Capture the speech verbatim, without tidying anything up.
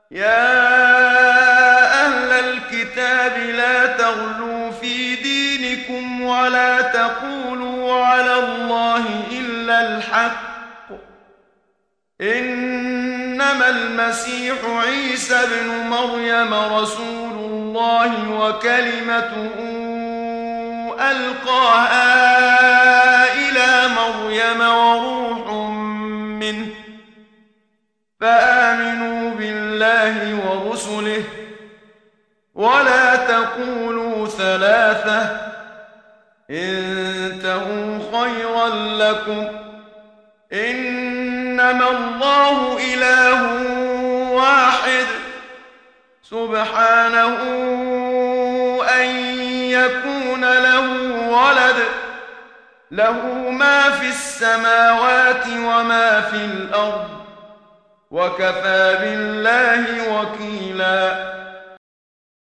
يا أهل الكتاب لا تغلوا في دينكم ولا تقولوا على الله إلا الحق، إنما المسيح عيسى ابن مريم رسول الله وكلمته ألقاها إلى مريم وروح منه، فآمنوا بالله ورسله ولا تقولوا ثلاثة، انتهوا خيرا لكم، إنما الله إله واحد سبحانه أن يكون له ولد، له ما في السماوات وما في الأرض، وكفى بالله وكيلا.